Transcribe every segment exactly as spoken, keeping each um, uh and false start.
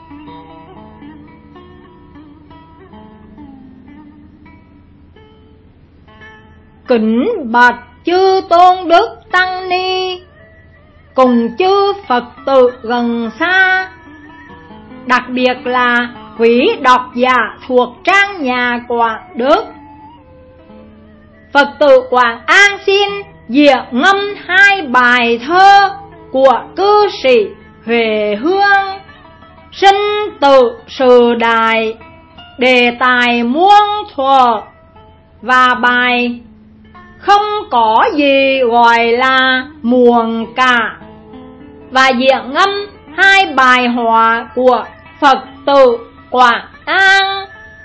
Kính bạch chư tôn đức tăng ni cùng chư Phật tử gần xa, đặc biệt là quý độc giả thuộc trang nhà Quảng Đức. Phật tử Quảng An xin diễn ngâm hai bài thơ của cư sĩ Huệ Hương, Sinh tử sự đại, đề tài muôn thuở, và bài Không có gì gọi là muộn cả, và diễn ngâm hai bài hòa của Phật tử Quảng An.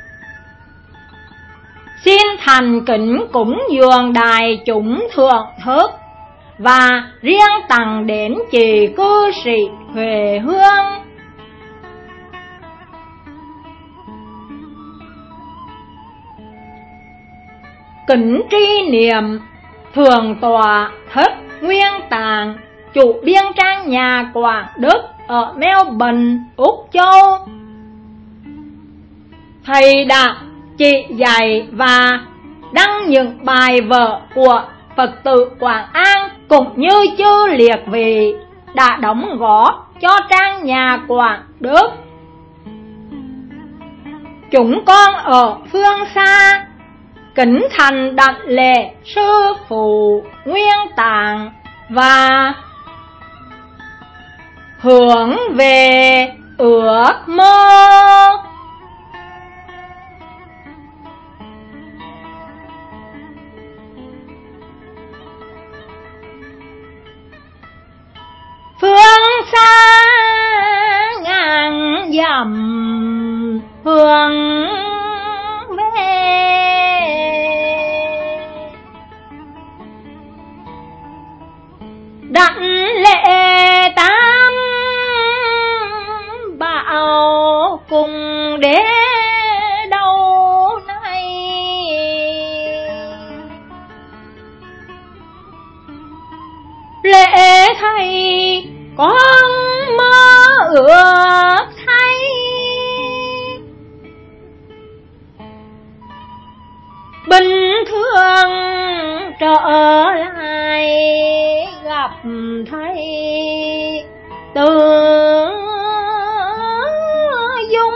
Xin thành kính cúng dường đại chúng thượng thức, và riêng tặng đến chị cư sĩ Huệ Hương. Kính tri niệm Thượng tọa Thích Nguyên Tạng, chủ biên trang nhà Quảng Đức ở Melbourne, Úc Châu. Thầy đã chỉ dạy và đăng những bài vở của Phật tử Quảng An cũng như chư liệt vị đã đóng góp cho trang nhà Quảng Đức. Chúng con ở phương xa kính thành đảnh lễ sư phụ Nguyên Tạng và hướng về ước mơ phương xa ngàn dặm hướng về. Đảnh lễ tam bảo cùng đế đâu nay, lễ thầy con mơ ước thấy, bình thường trở lại gặp thấy từ dung.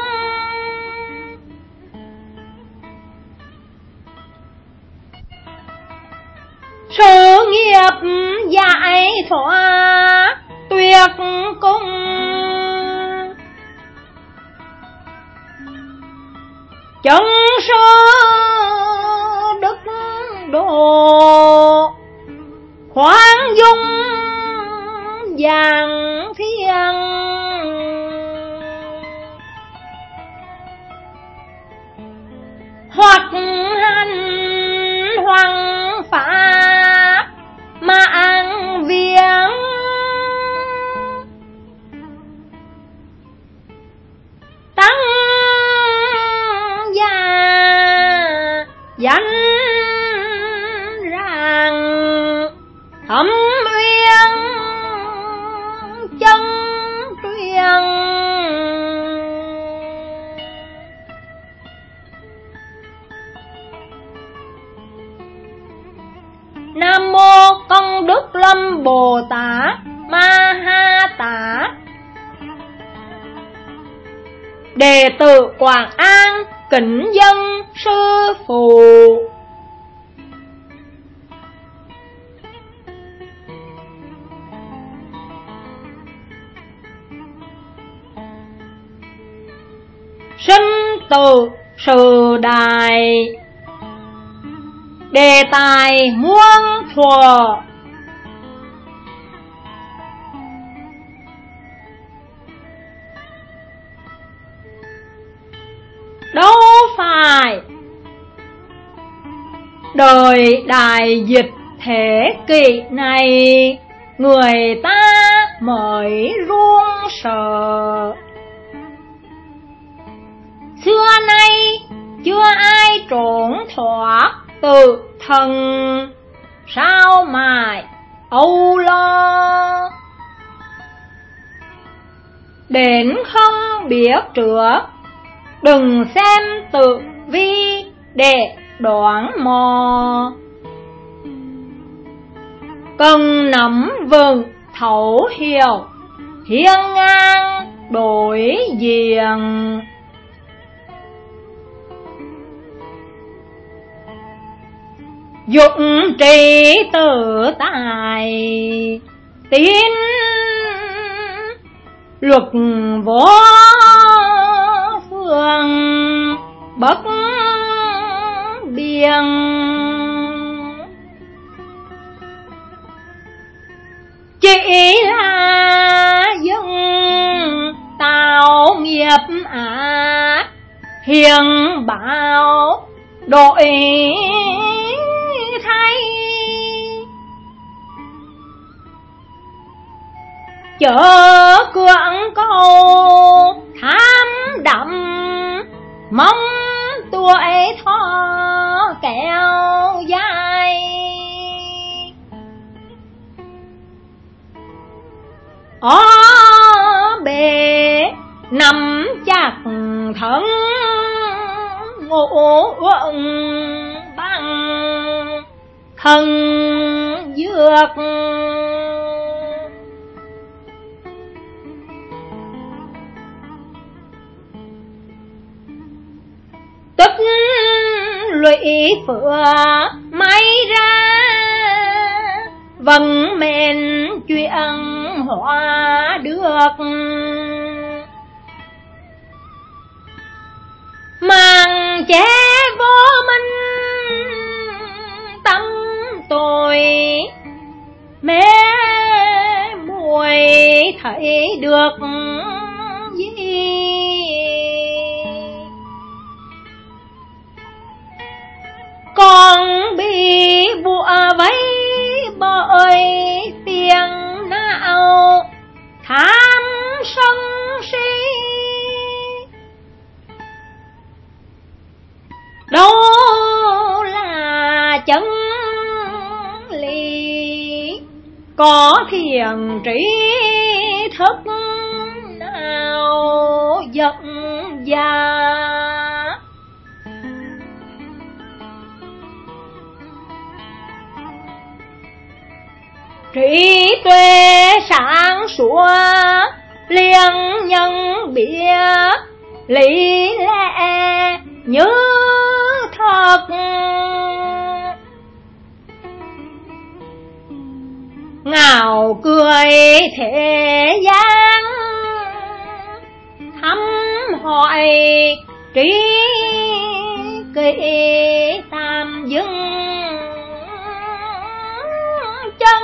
Sự nghiệp giải thoát tuyệt cùng, chân sư đức độ khoan dung giảng thiên, hoặc hành hoàng pháp mạng viếng, tăng gia danh ràng thâm uyên chân truyền. Nam mô Công Đức Lâm Bồ Tát Ma Ha Tát. Đệ tử Quảng An kính dân sư phụ. Sinh tử sự đại, đề tài muôn thuở, đâu phải đời đại dịch thế kỷ này người ta mới run sợ. Xưa nay chưa ai trốn thoát tự thân, sao mãi âu lo. đến không biết trước, đừng xem tự vi để đoán mò. Cần nắm vững thấu hiểu, hiên ngang đối diện. Dụng trí tự tài, tín luật vô phương bất biên. Chỉ là dân tạo nghiệp ác, hiền bảo đội thay. Chớ cưỡng cầu tham đậm, mong tuổi thọ kéo dài. Ó bề nắm chặt thân, ngủ uẩn bằng thân dược. Tức lụy phựa may ra, vần mền chuyện hóa được. Màng che vô minh tâm tôi, mê muội thấy được gì. Con bị bùa vây bởi tiền não tham sân si, đâu là chân lý, có thiền trí thức nào dẫn ra. Trí tuệ sáng sủa liền nhân biết, lý lẽ như thật. Ngào cười thế gian, thăm hỏi trí kỷ tam dưng chân.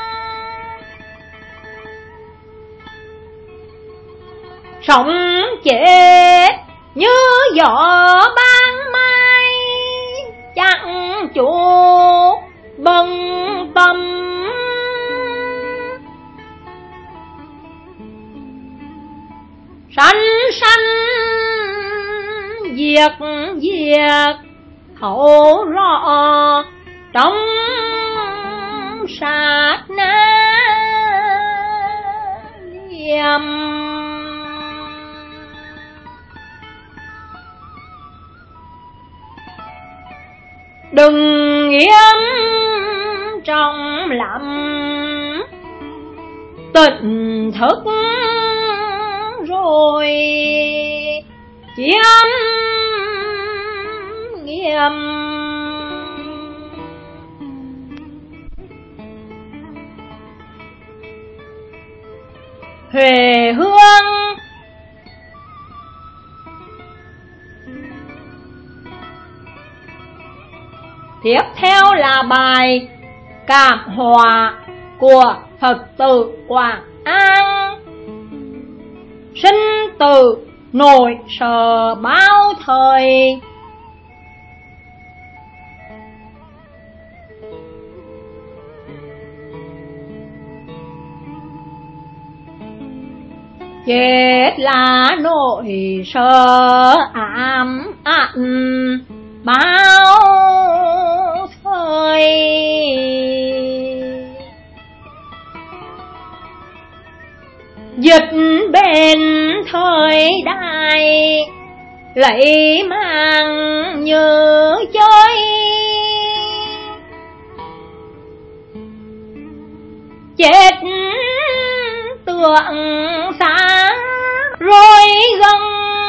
Sống chết như gió ban mai, chẳng chủ bần tâm. Sanh sanh diệt diệt thấu rõ trong sát na liệm. Đừng yếm trong lặng, tỉnh thức rồi chiêm nghiệm. Huệ hương tiếp theo là bài Cảm Hòa của Phật tử Quảng An. Sinh tử nỗi sợ bao thời, chết là nỗi sợ ám ảnh bao thời. dịch bên thời đại, lấy mang như chơi. Chết tượng xa rồi gần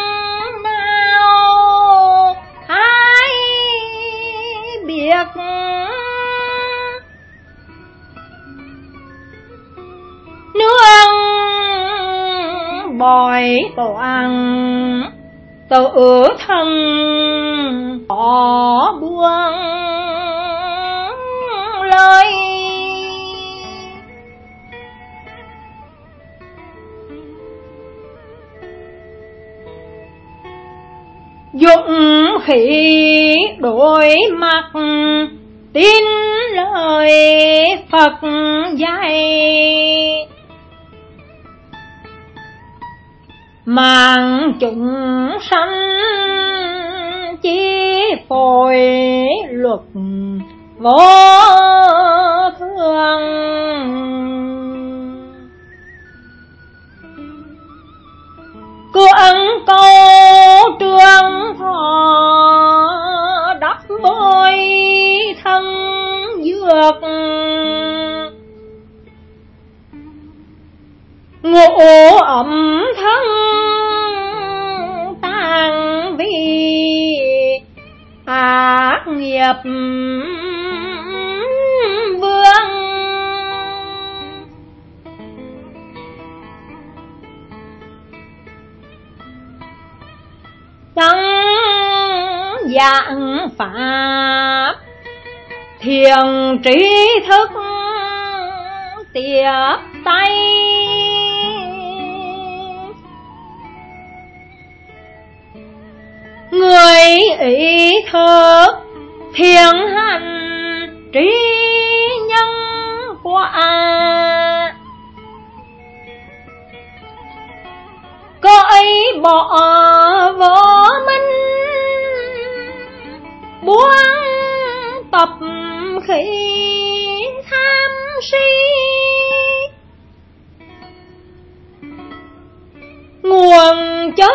nào ai biết, nương bòi toàn tự thân bỏ buông lời. Dũng khí đối mặt tin lời Phật dạy, mang chúng sanh chi phối luật vô thường. Cưỡng câu trường thọ đắp bôi thân dược, ngủ ẩm thân tàn vi ác nghiệp vương. Tăng dạng pháp thiền trí thức tiếp tay, người ý thức thiền hành trí nhân quả, cõi bỏ vô minh buông tập khí tham si. Nguồn chân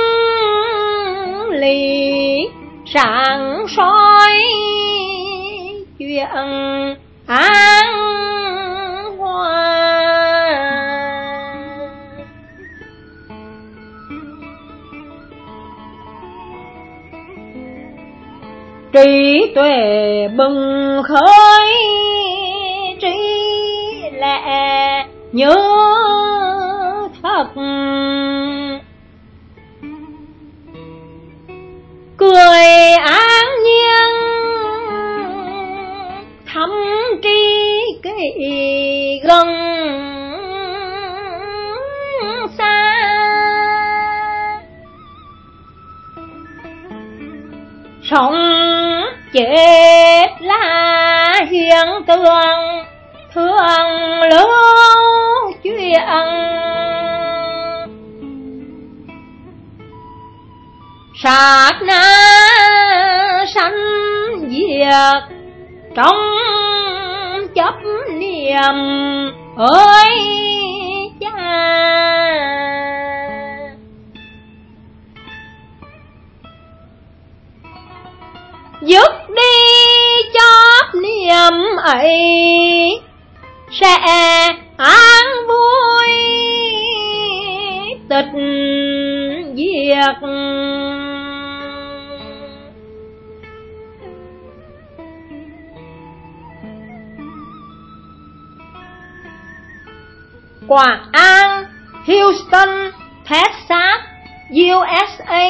lý sáng soi chuyện an hòa. Trí tuệ bừng khởi trí lệ như thật, cười an nhiên thâm tri kỷ gần xa. Sống chết là hiện tượng thường lưu chuyện, sát na sanh diệt trong chấp niệm ơi cha. Dứt đi chấp niệm ấy sẽ an vui tịch diệt. Quảng An, Houston, Texas, u ét a.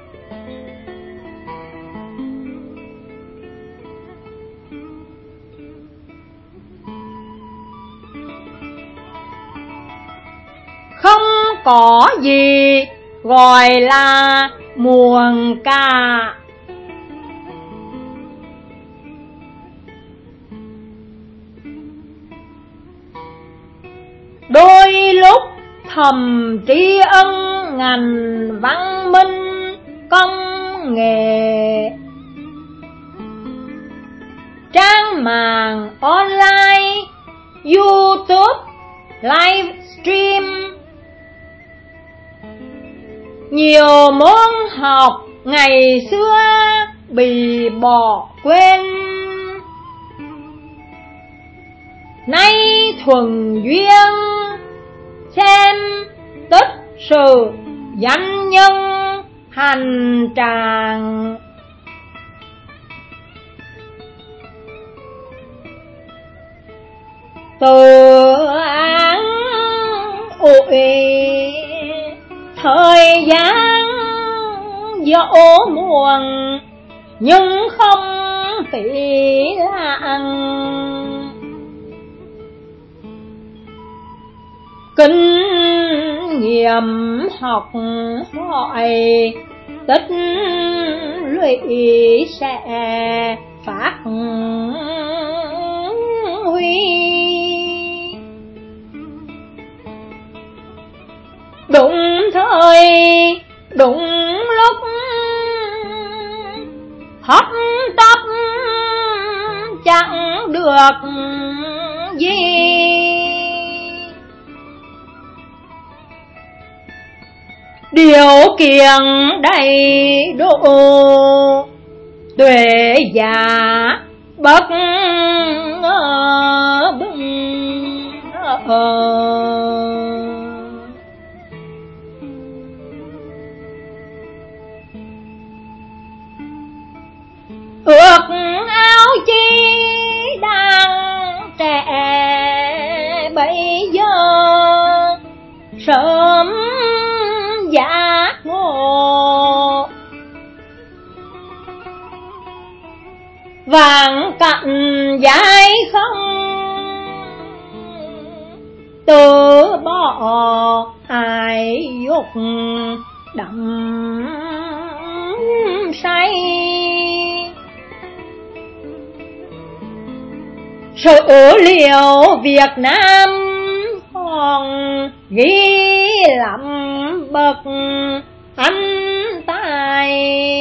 Không có gì gọi là muộn cả, đôi lúc thầm tri ân ngành văn minh công nghệ. Trang mạng online, YouTube, livestream, Nhiều môn học ngày xưa bị bỏ quên, nay thuần duyên xem tất sự danh nhân hành tràng. Tự án ủi thời gian dẫu muộn nhưng không phí lãng, kinh nghiệm học hỏi tích lũy sẽ phát huy. Đúng thời đúng lúc hấp tấp chẳng được gì, điều kiện đầy đủ tuệ giả bất bừng. Ước ao chi đang trẻ bây giờ, sớm giác ngộ vàng cặn dài không, từ bỏ ai dục đắm say. Sử liệu Việt Nam còn ghi lắm bậc anh tài,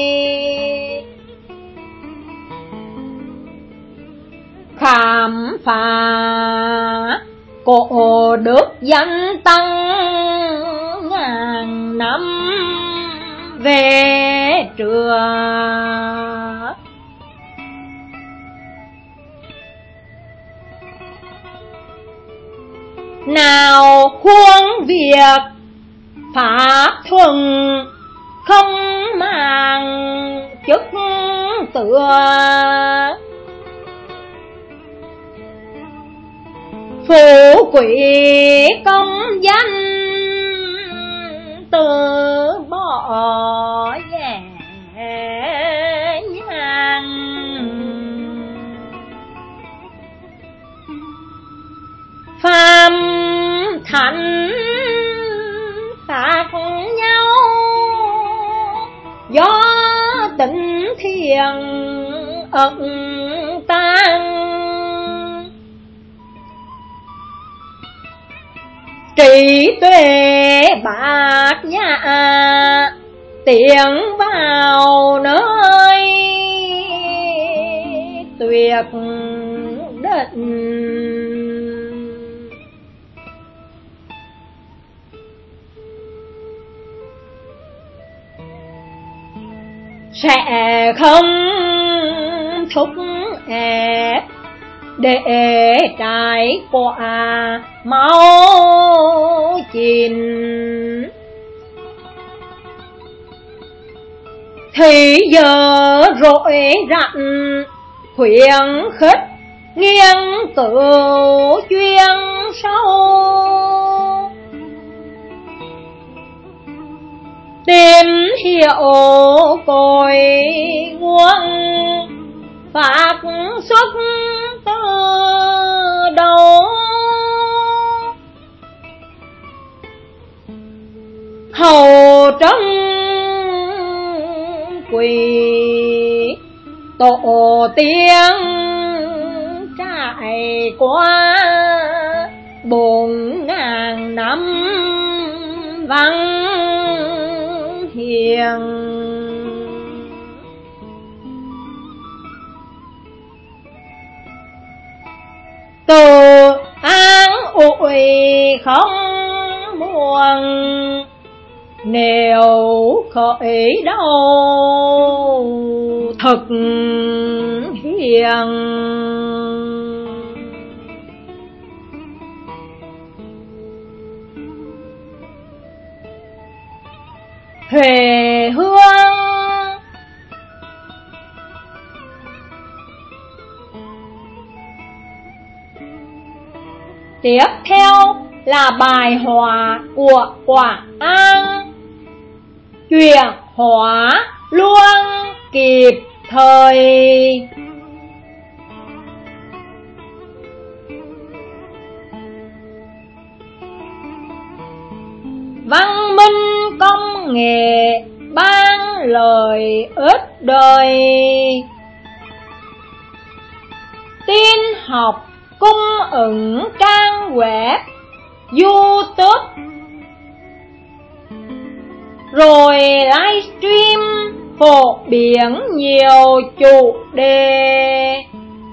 khám phá cổ đức danh tăng ngàn năm về trước. Nào khuôn việc pháp thuần không mang chức tựa, phú quý công danh từ bỏ dễ nhàng. Phàm thánh khác nhau do tình thiện ẩn tàng, trí tuệ bát nhã tiến vào nơi tuyệt định. Sẽ không thúc ép để trải qua máu chín, thì giờ rỗi rặn khuyến khích nghiêng cửu chuyên sâu, tìm hiểu cội nguồn phát xuất từ đâu, hầu trong quỳ tổ tiên trải qua bốn ngàn năm văn hiền. Từ an ủi không buồn, nếu khởi đầu thực hiền. Huệ hương tiếp theo là bài họa của Quảng An, chuyển hóa luôn kịp thời. Văn minh công nghệ ban lời ít đời, tin học cung ứng trang web, YouTube, rồi livestream phổ biến nhiều chủ đề.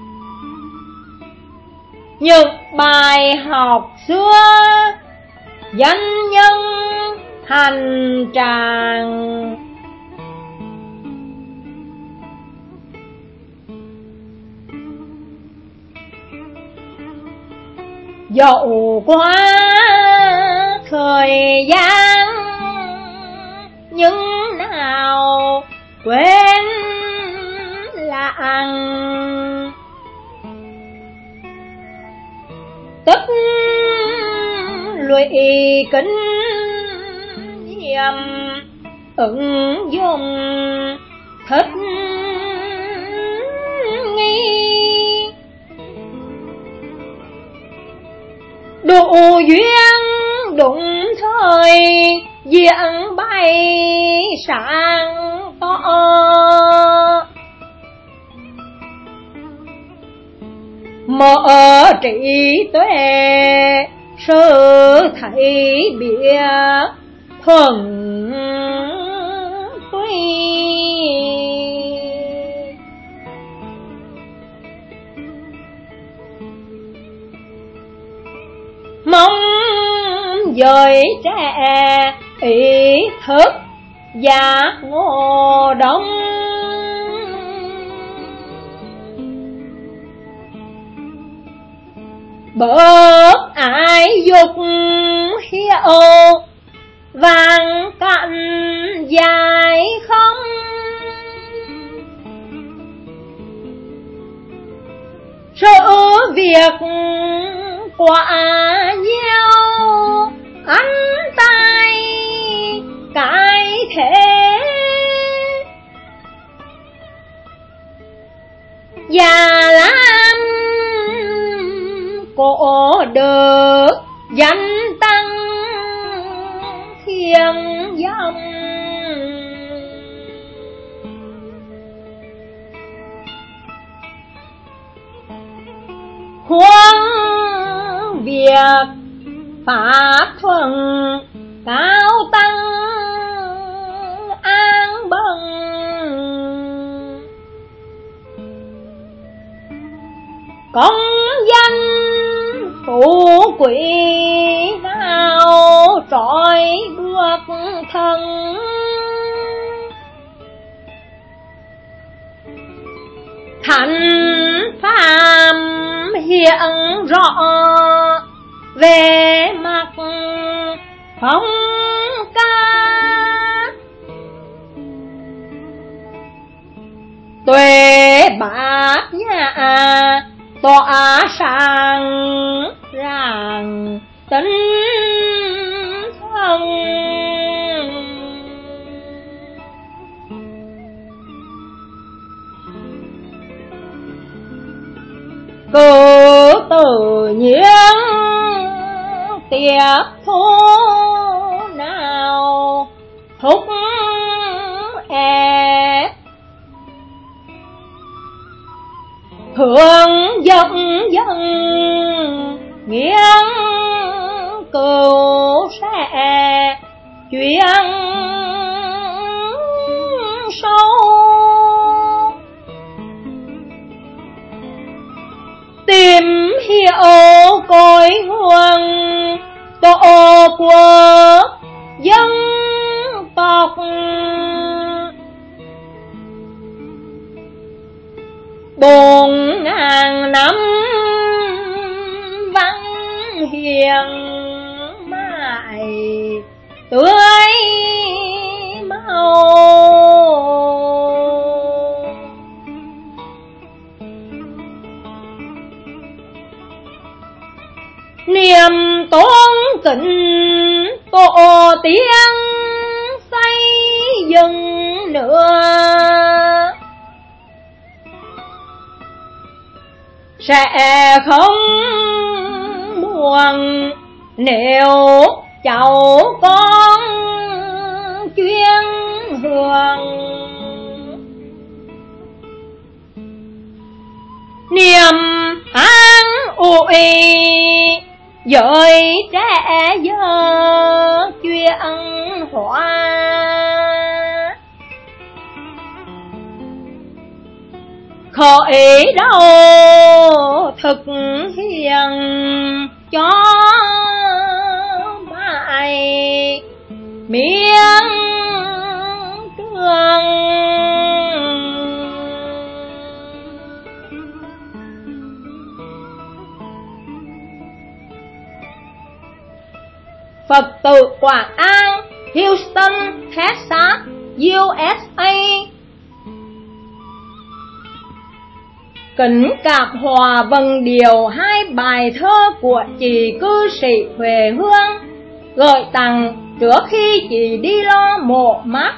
Những bài học xưa danh nhân hành tràng, dẫu qua thời gian nhưng nào quên lãng. Tích lũy kinh nghiệm ứng dụng thích nghi, đủ duyên đúng thời diễn bày sáng tỏ. Mở trí tuệ sự thấy biết thuần tuy, mong giới trẻ ý thức giác ngộ đông, bớt ai dục hiệu vàng cặn dài không. Sự việc quá nhiều ăn tay cái thế, và làm cổ được danh tăng thiên dòng. Khuôn việc pháp thuần cao tăng an bần, công danh phú quý nào trói buộc thân. Thánh phàm hiện rõ về mặt phong ca, tuệ bát nhã tỏa sáng ràng tinh thần. Cứ tự nhiên tiếp thu nào thúc ép, hướng dẫn dân nghiêng cứu sẽ chuyên sâu, tìm hiểu cội nguồn tổ quốc dân tộc. Bốn ngàn năm văn hiền mãi tươi màu, niềm tôn kính tổ tiên xây dựng nữa, sẽ không buồn nếu cháu con chuyên hưởng. Niềm an ủi giới trẻ giờ chuyện hóa, khởi đầu thực hiện cho mãi miếng trường. Phật tử Quảng An, Houston, Texas, u ét a. Kính cảm hòa vần điều hai bài thơ của chị cư sĩ Huệ Hương gửi tặng trước khi chị đi lo mộ mắt.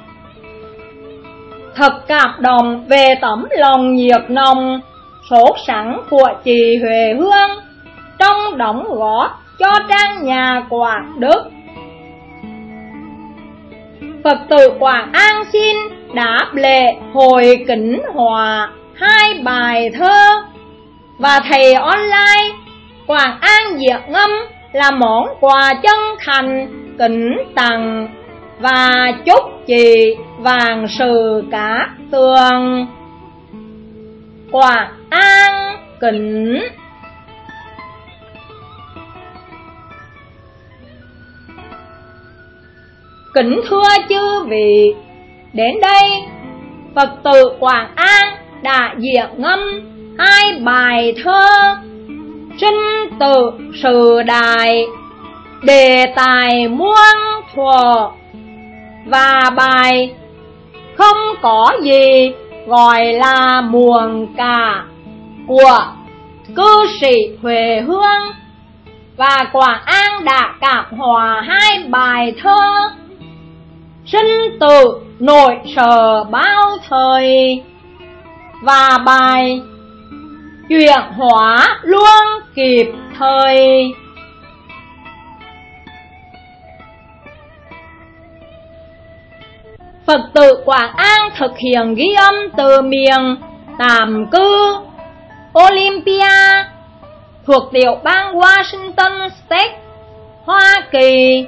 Thật cảm động về tấm lòng nhiệt nồng sốt sắng của chị Huệ Hương trong đóng góp cho trang nhà Quảng Đức. Phật tử Quảng An xin đáp lễ hồi kính hòa hai bài thơ, và thầy online Quảng An Diệu Ngâm là món quà chân thành kính tặng, và chúc chị vạn sự cát tường. Quảng An kính. Kính thưa chư vị, đến đây Phật tử Quảng An đã diễn ngâm hai bài thơ Sinh tử sự đại, đề tài muôn thuở, và bài Không có gì gọi là muộn cả của cư sĩ Huệ Hương. Và Quảng An đã cảm hòa hai bài thơ Sinh tử nỗi sợ bao thời và bài Chuyển hóa luôn kịp thời. Phật tử Quảng An thực hiện ghi âm từ miền tạm cư Olympia thuộc tiểu bang Washington State, Hoa Kỳ.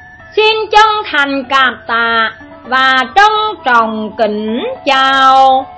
Xin chân thành cảm tạ và trân trọng kính chào.